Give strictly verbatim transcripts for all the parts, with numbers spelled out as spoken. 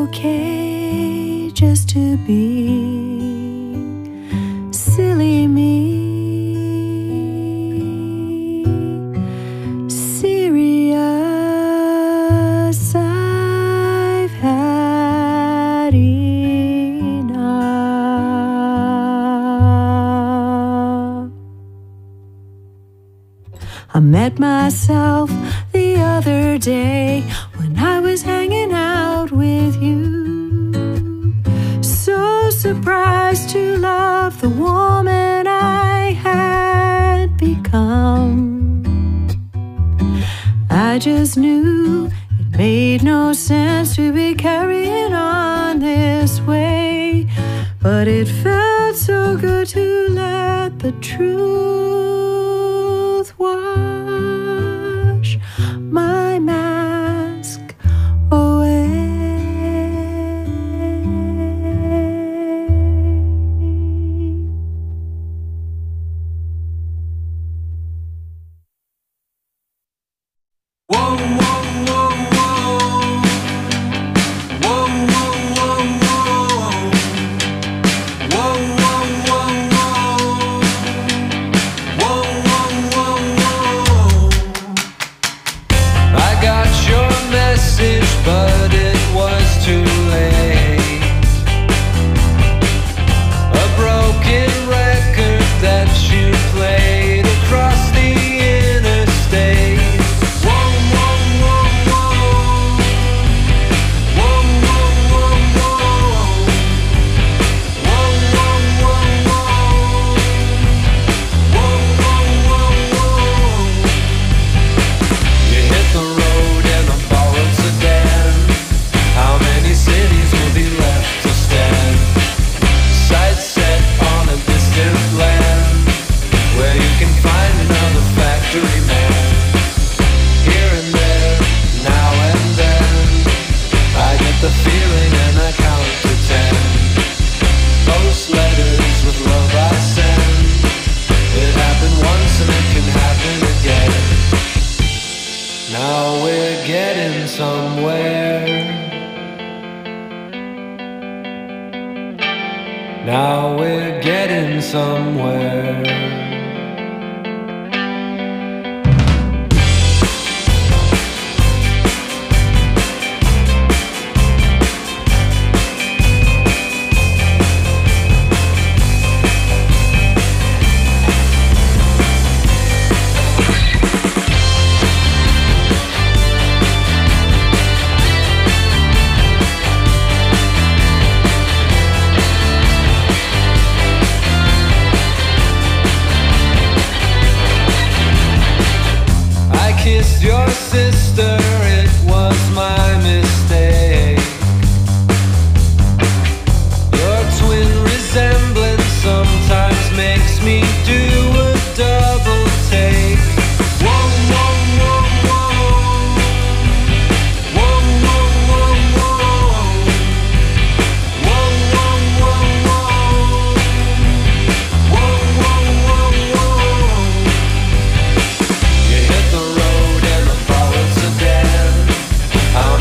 okay just to be silly me. Serious, I've had enough. I met myself the other day when I was hanging out with you, so surprised to love the woman I had become. I just knew it made no sense to be carrying on this way, but it felt so good to let the truth wash my mask away. Whoa, whoa, whoa, whoa. Whoa, whoa, whoa, whoa. Whoa, whoa, whoa, whoa. Whoa, whoa, whoa, whoa. I got your message, but it was too late. A broken record that you played across the interstate. The feeling and I count to ten. Post letters with love I send. It happened once and it can happen again. Now we're getting somewhere. Now we're getting somewhere. Kissed your sister, it was my mistake. Your twin resemblance sometimes makes me do a double take. Whoa, whoa, whoa, whoa. Whoa, whoa, whoa, whoa. Whoa, whoa, whoa, whoa. Whoa, whoa, whoa, whoa. You hit the road and the followed sedan. How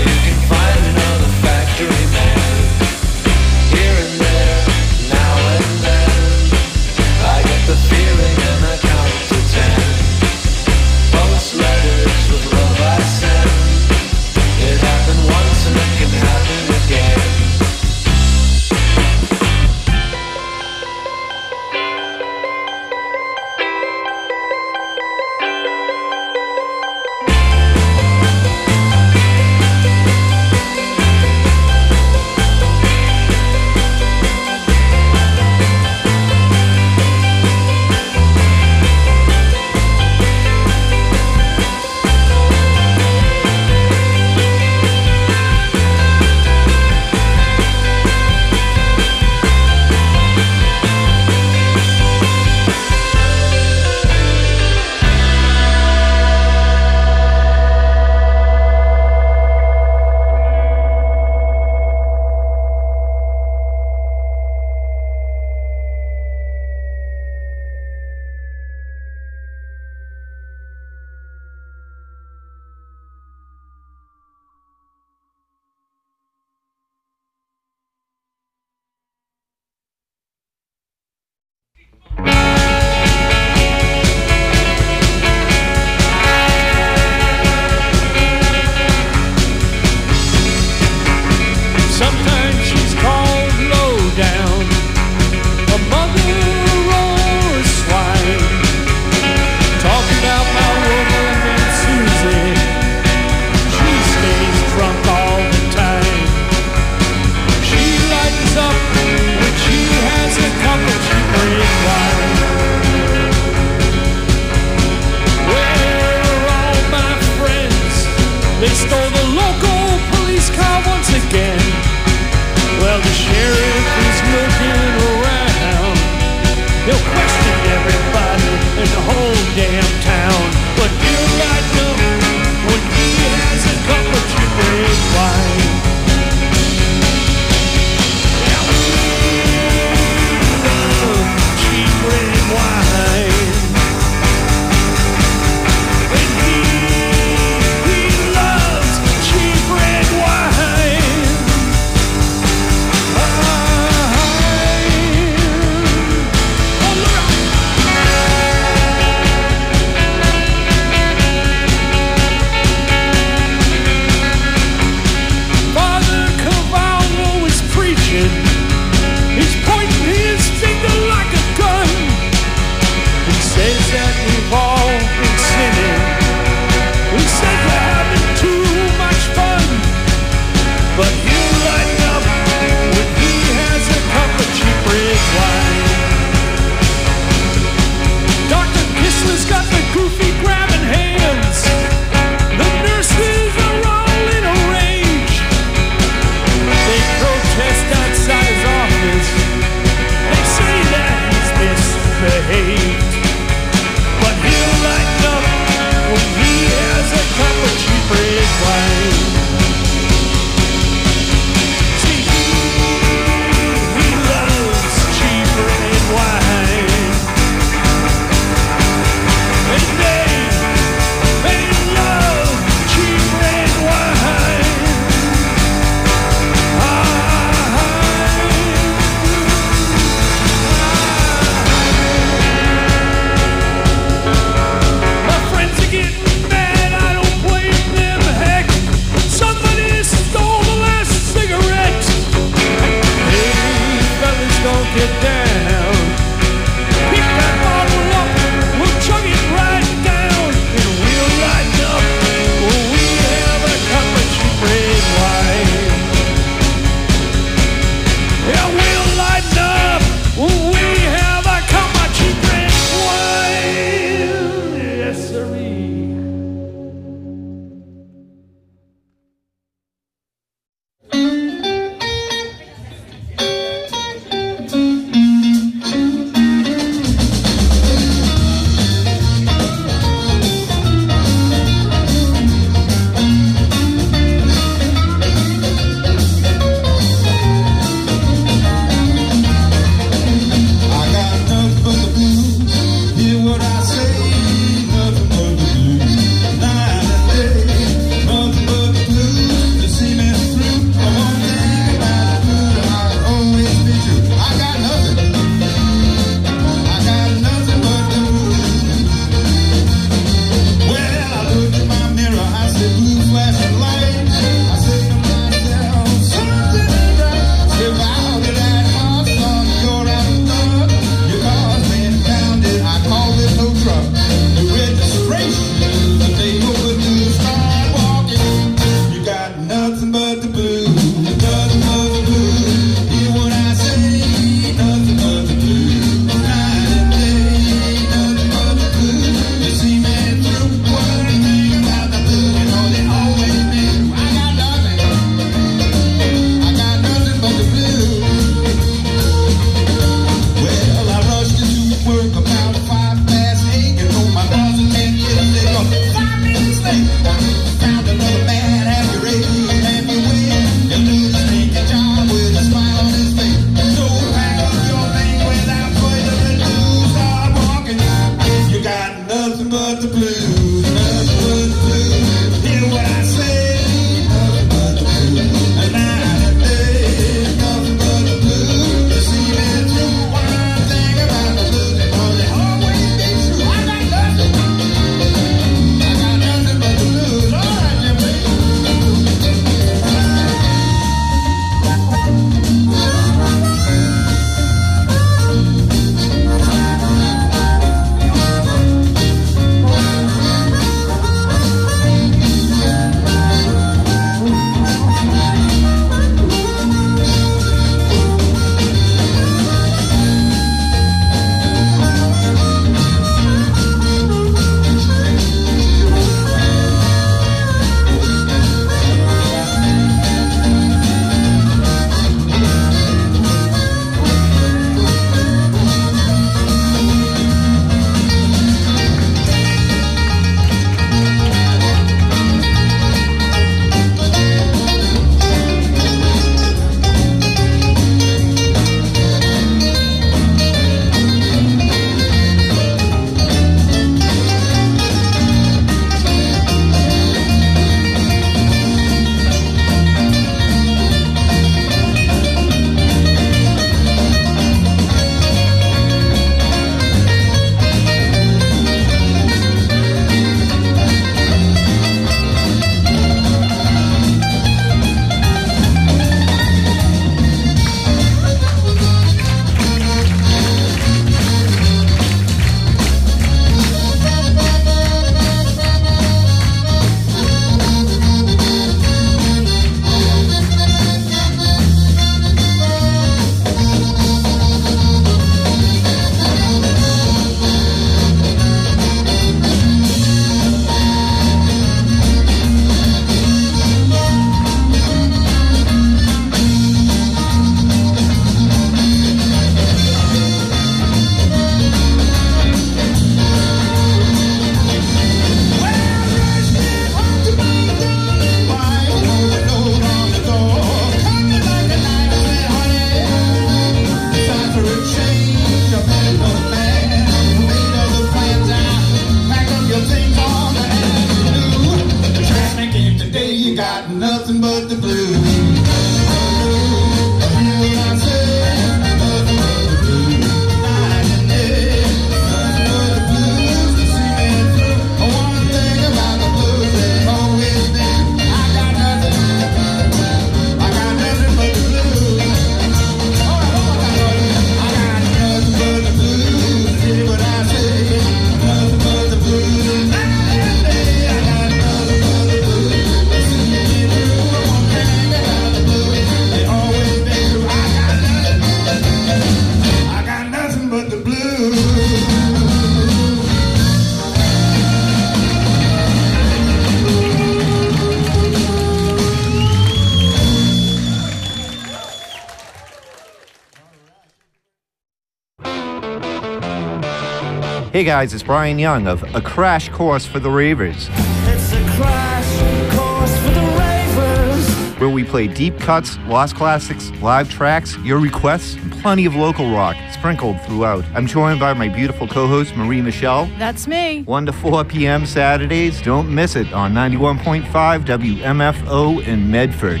Hey guys, it's Brian Young of A Crash Course for the Ravers. It's a crash course for the ravers. Where we play deep cuts, lost classics, live tracks, your requests, and plenty of local rock sprinkled throughout. I'm joined by my beautiful co-host, Marie Michelle. That's me. one to four p.m. Saturdays. Don't miss it on ninety-one point five W M F O in Medford.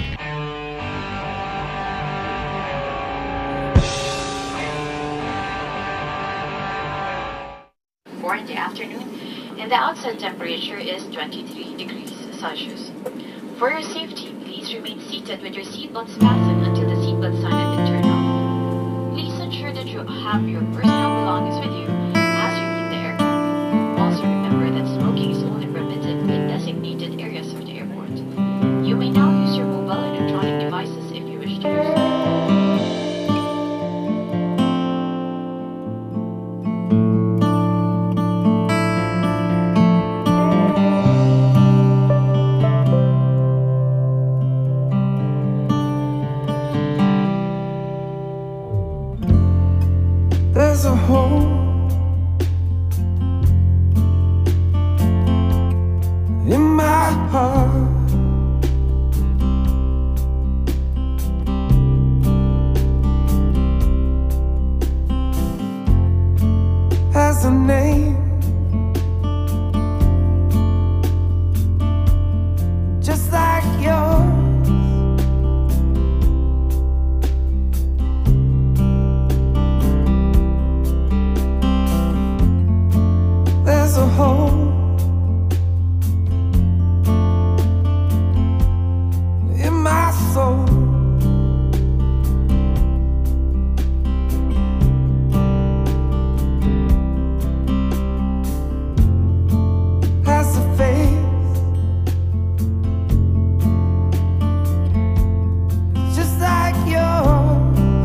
four in the afternoon, and the outside temperature is twenty-three degrees Celsius. For your safety, please remain seated with your seatbelts fastened until the seatbelt sign has been turned off. Please ensure that you have your personal belongings with you as you leave the aircraft. Also remember that smoking is only permitted in designated areas of the airport. You may now use your mobile electronic devices if you wish to use them. There's a hole in my heart. Has a name, just like yours. There's a hole in my soul. Has a face just like yours.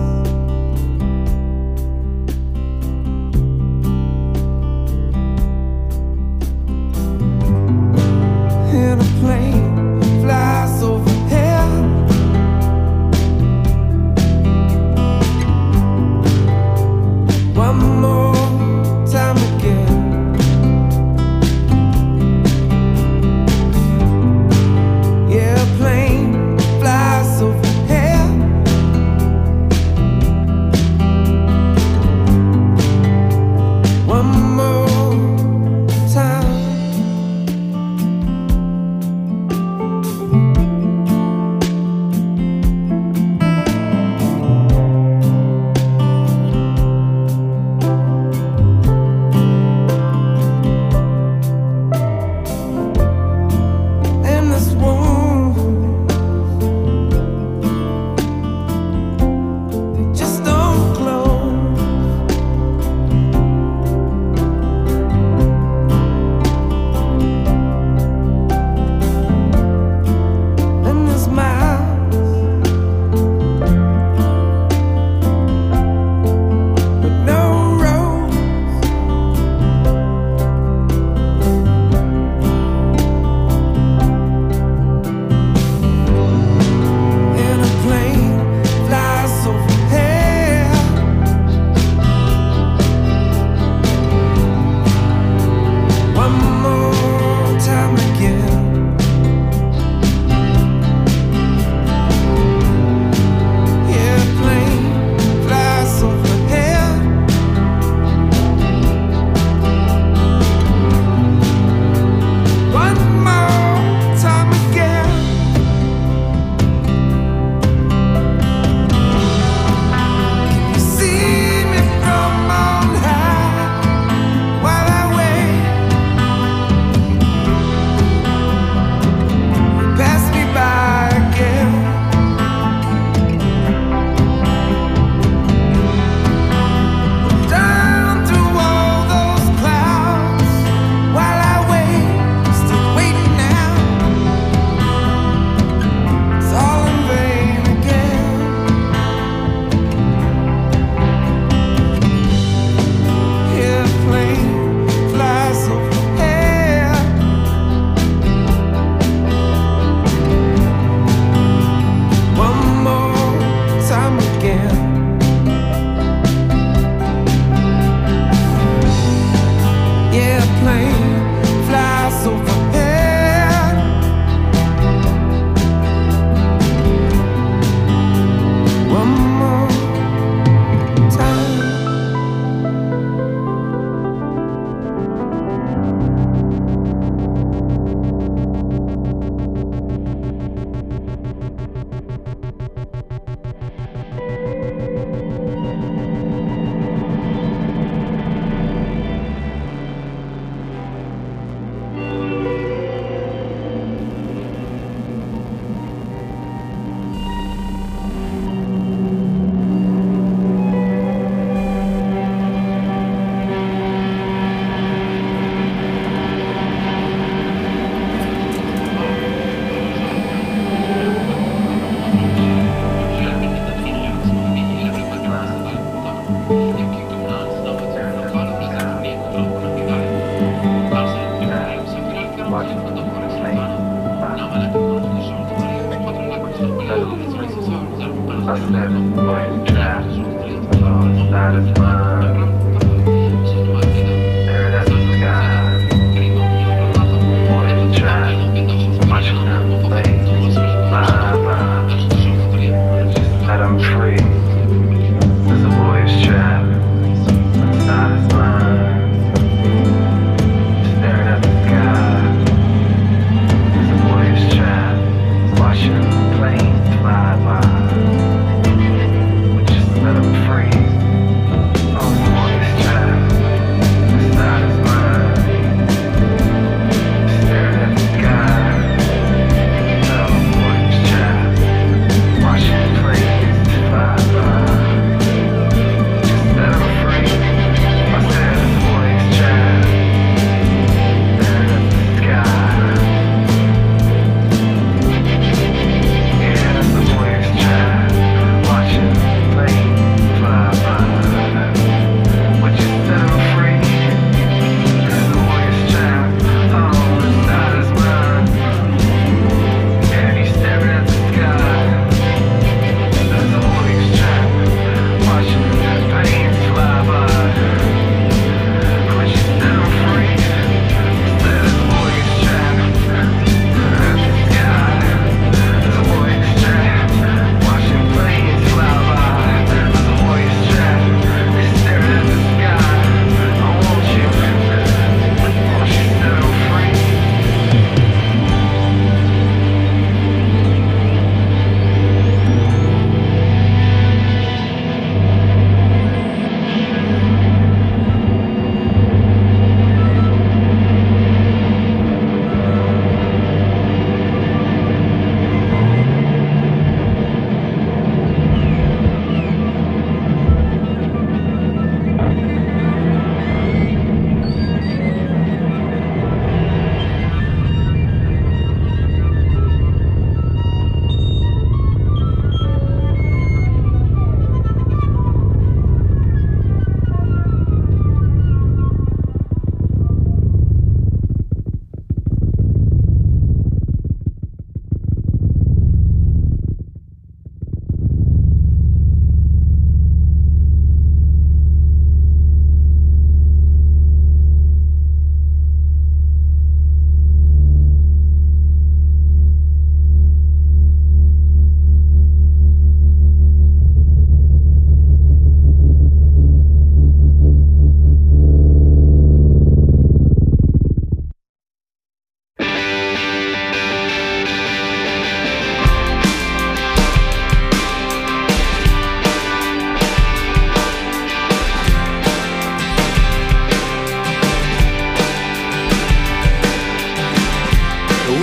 In a plane flies overhead. One more time again. Yeah, a plane flies overhead. One more time.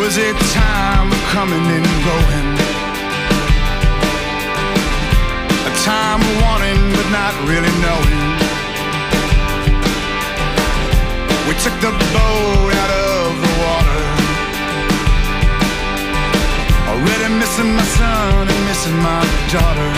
was a time of coming and going, a time of wanting but not really knowing. We took the boat out of the water, already missing my son and missing my daughter.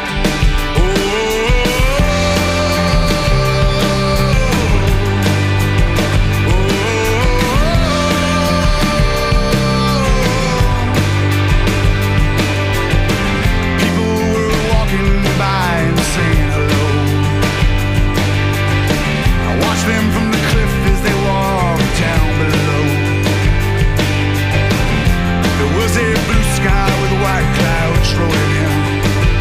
Them from the cliff as they walked down below. There was a blue sky with white clouds rolling in.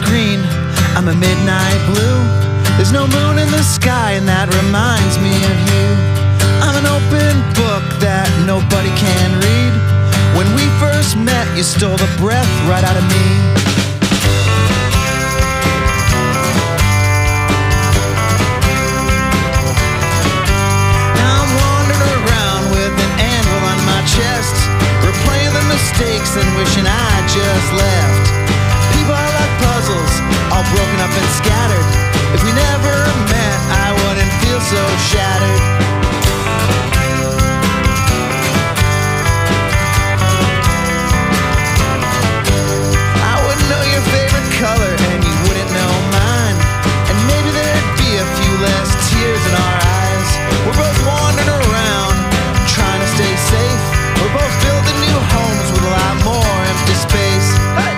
green, I'm a midnight blue. There's no moon in the sky and that reminds me of you. I'm an open book that nobody can read. When we first met, you stole the breath right out of me. Now I'm wandering around with an anvil on my chest, replaying the mistakes and wishing I just left. People are like puzzles, all broken up and scattered. If we never met, I wouldn't feel so shattered. I wouldn't know your favorite color and you wouldn't know mine. And maybe there'd be a few less tears in our eyes. We're both wandering around, trying to stay safe. We're both building new homes with a lot more empty space. Hey!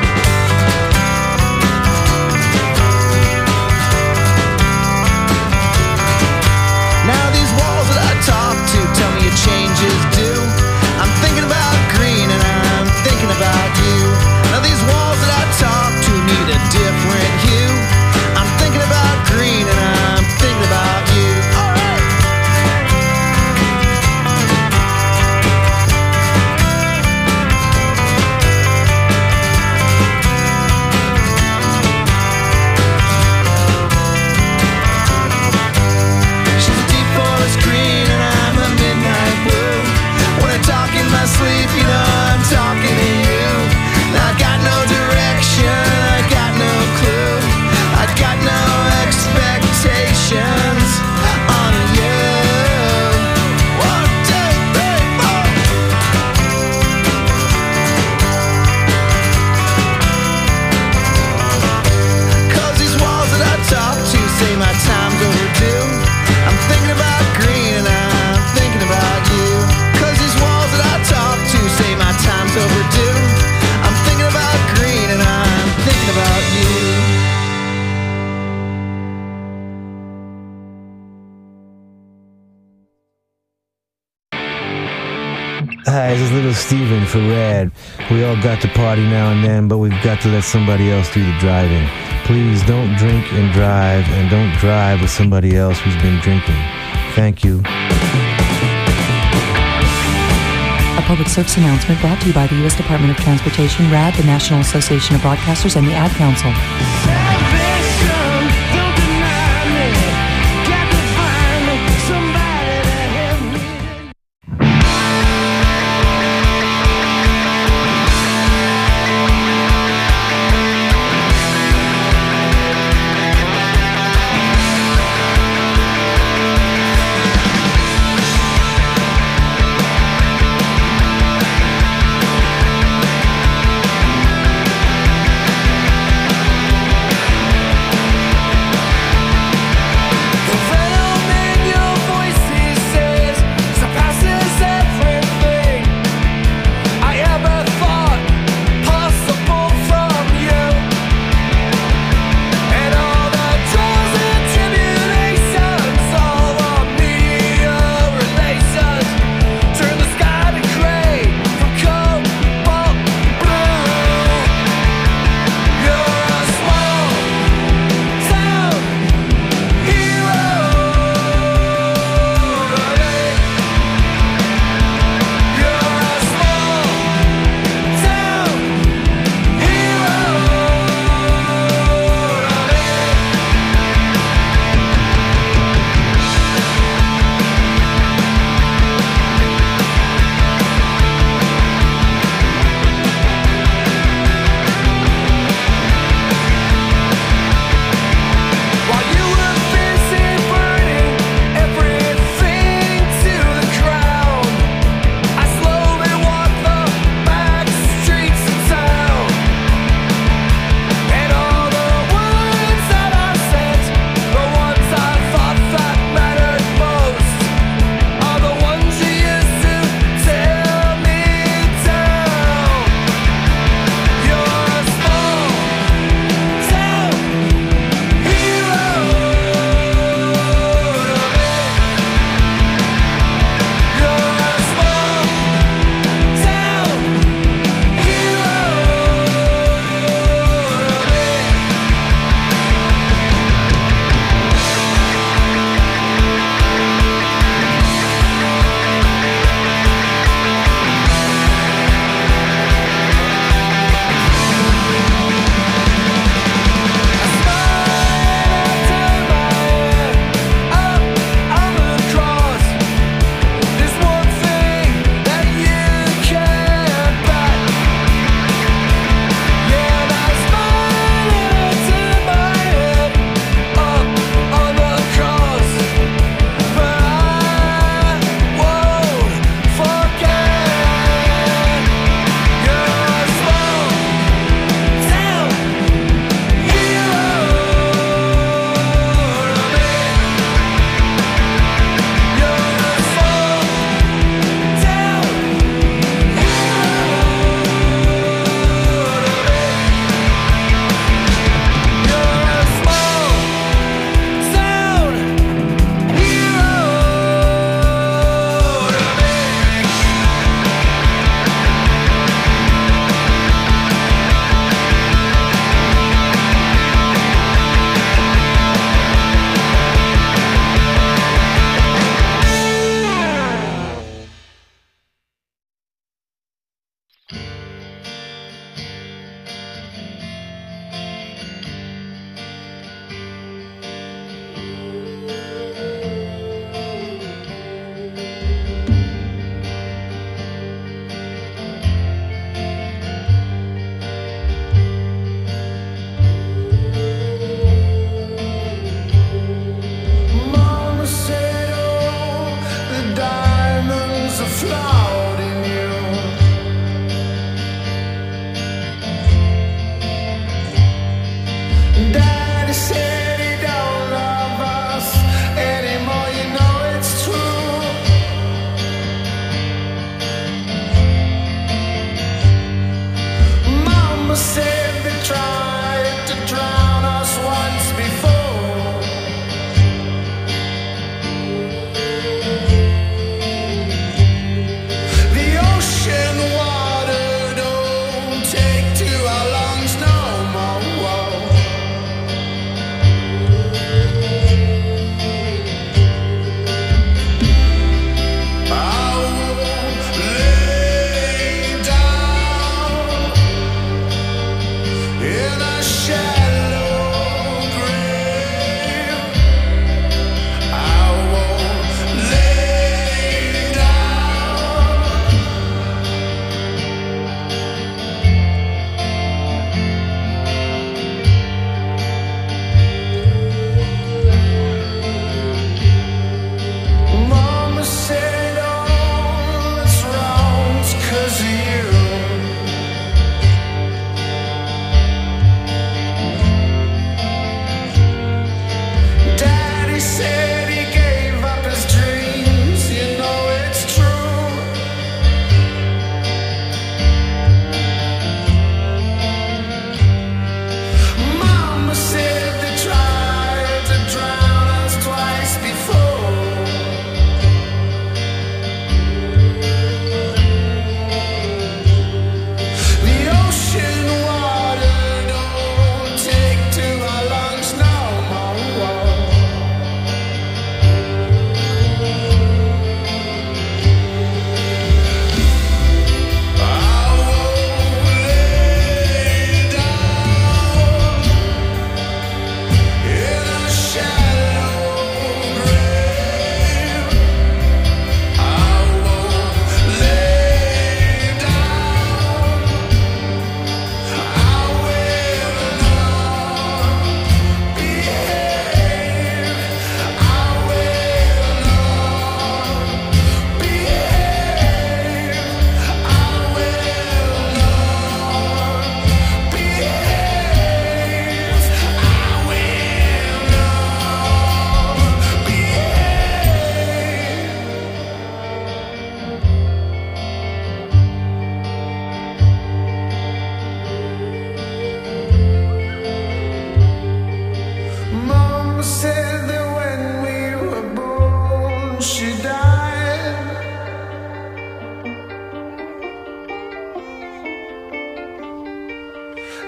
Now these walls that I talk to tell me your changes do. I'm thinking about green and I'm thinking about you. Now these walls that I talk to need a different hue. I'm thinking about green and I'm thinking about you. All right. She's a deep forest green and I'm a midnight blue. When I talk in my sleep, you know I'm talking to you. I got no direction, I got no clue, I got no expectations on you. One, two, three, four. Cause these walls that I talk to say my time's overdue. I'm thinking about green and I'm thinking about you. Cause these walls that I talk to say my time's overdue. I'm thinking about green and I'm thinking about you. Hi, this is Little Steven for Rad. We all got to party now and then, but we've got to let somebody else do the driving. Please don't drink and drive, and don't drive with somebody else who's been drinking. Thank you. A public service announcement brought to you by the U S Department of Transportation, RAD, the National Association of Broadcasters, and the Ad Council.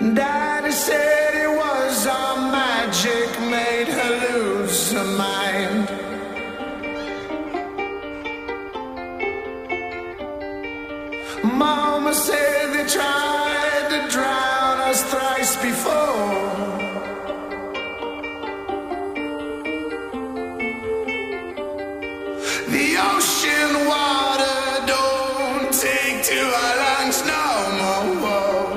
Daddy said it was our magic made her lose her mind. Mama said they tried to drown us thrice before. The ocean water don't take to our lungs no more.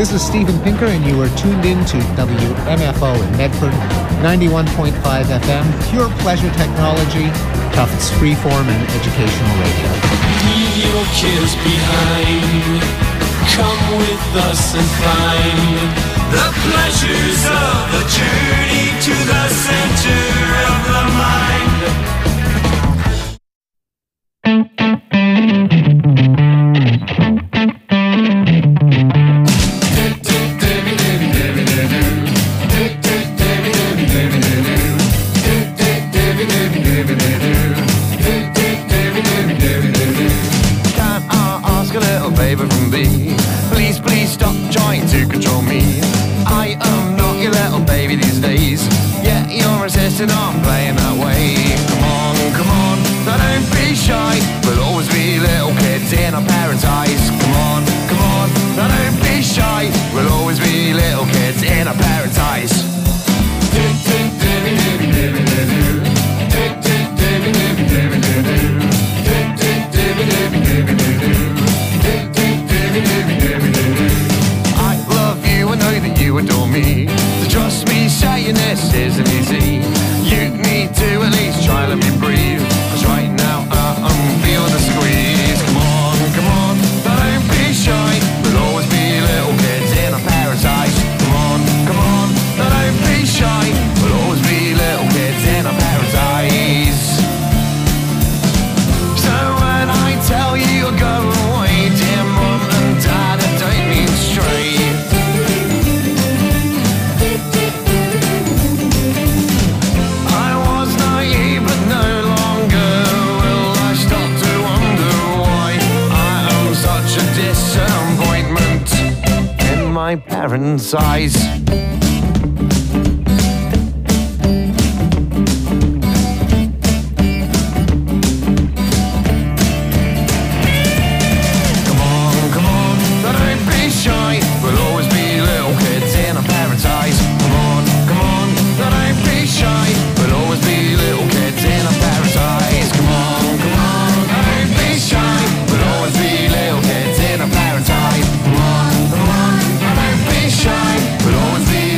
This is Steven Pinker, and you are tuned in to W M F O in Medford, ninety-one point five F M, pure pleasure technology, Tufts freeform and educational radio. Leave your kids behind. Come with us and find the pleasures of a journey to the center of the mind. I'm playing that way. Come on, come on, don't be shy. We'll always be little kids in our parents' eyes. Come on, come on, don't be shy. We'll always be little kids in our parents' eyes. I love you, I know that you adore me. So trust me, saying this isn't easy. You need to at least try, let me breathe. Cause right now uh, I'm feeling the squeeze. Come on, come on, don't be shy. We'll always be little kids in our parents' eyes. Come on, come on, don't be shy. We'll always be little kids in our parents' eyes. So when I tell you to go away, dear mom and dad, I don't mean straight. Disappointment in my parents' eyes. Come on, come on, don't be shy. We'll always be little kids in our parents' eyes. Come on, come on, don't be shy. We'll always be little kids in our parents' eyes. Come on, come on, don't be shy. We'll always be little kids in our parents' eyes. Come on, come on, don't be shy. We'll always be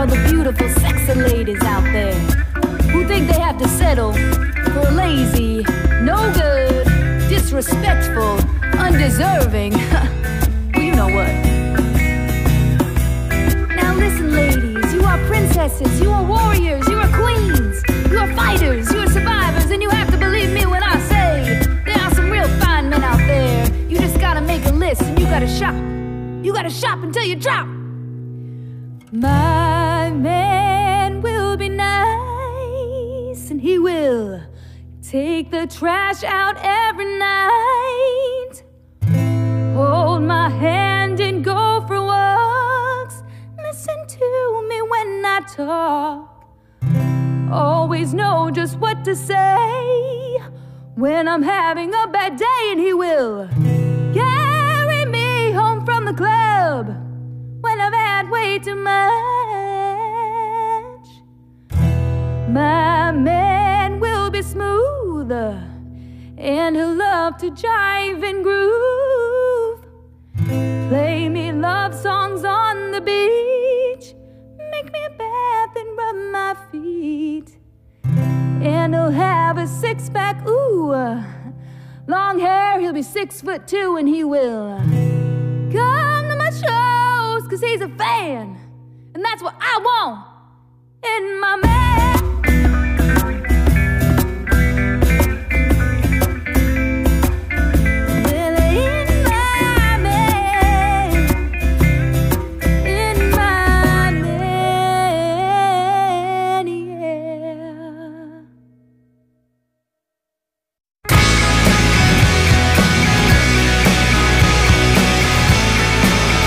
all the beautiful, sexy ladies out there who think they have to settle for a lazy, no good, disrespectful, undeserving. Well, you know what? Now listen, ladies, you are princesses, you are warriors, you are queens, you are fighters, you are survivors, and you have to believe me when I say there are some real fine men out there. You just gotta make a list and you gotta shop. You gotta shop until you drop. My man will be nice, and he will take the trash out every night. Hold my hand and go for walks. Listen to me when I talk. Always know just what to say when I'm having a bad day, and he will carry me home from the club when I've had way too much. My man will be smooth, and he'll love to jive and groove. Play me love songs on the beach, make me a bath and rub my feet. And he'll have a six-pack, ooh, long hair, he'll be six foot two, and he will come to my shows, cause he's a fan, and that's what I want in my man.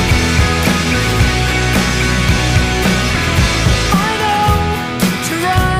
I know to run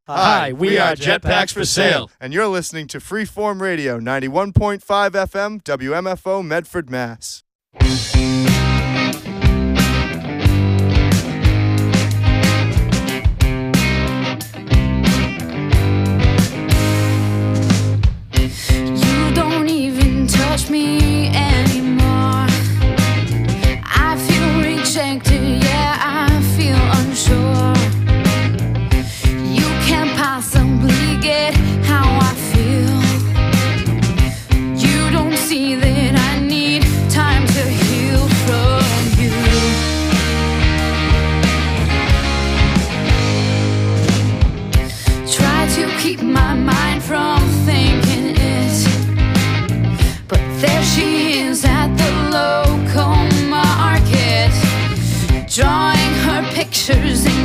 Hi, we are Jetpacks for Sale. And you're listening to Freeform Radio, ninety-one point five F M, W M F O, Medford, Mass. You don't even touch me anymore. I feel rejected, yeah, I feel unsure. Possibly get how I feel. You don't see that I need time to heal from you. Try to keep my mind from thinking it, but there she is at the local market, drawing her pictures in